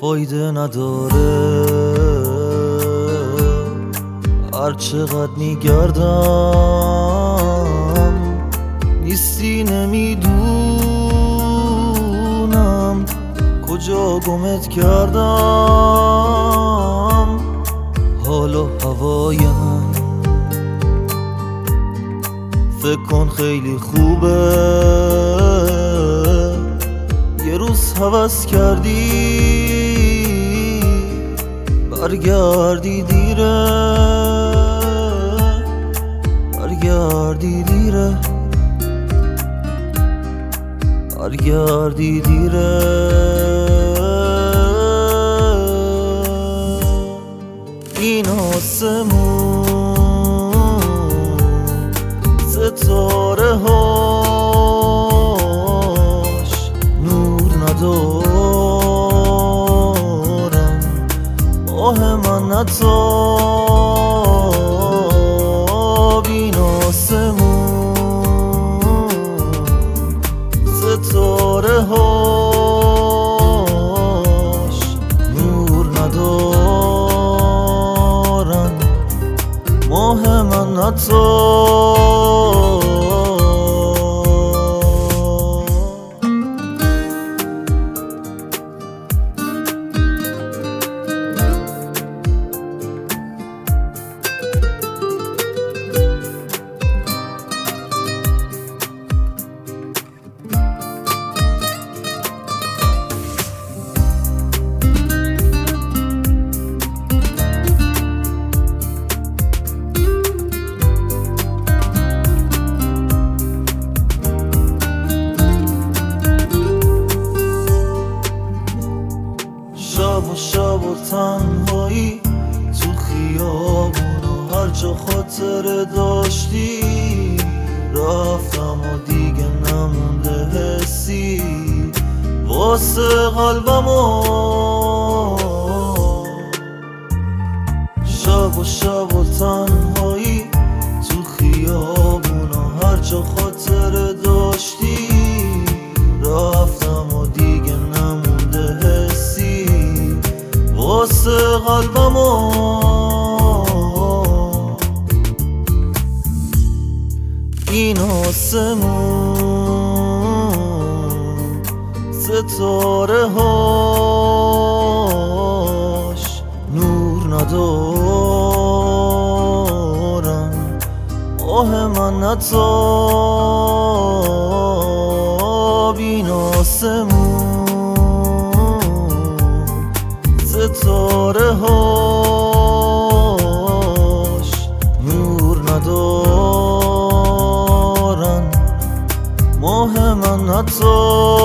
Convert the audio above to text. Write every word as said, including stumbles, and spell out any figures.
فایده نداره هر چقدر میگردم نیستی، نمیدونم کجا گمت کردم. حال و هوایم فکر کن خیلی خوبه، یه روز هوس کردی برگردی دیره، برگردی دیره، برگردی دیره. این آسمون ستاره هاش نور ندارن، ماه من نتاب. این آسمون ستاره هاش نور ندارن، ماه من نتاب. شب و شب و تنهایی تو خیابون و هر جا خاطره داشتی رفتم و دیگه نمونده حسی واسه قلبمو. شب و شب و تنهایی تو خیابون و هر جا خاطره داشتی رفتم و دیگه نمونده حسی واسه قلبمو. این آسمون ستاره هاش نور ندارن، ماه من نتاب. این آسمون ستاره هاش نور ندارن، ماه من نتاب.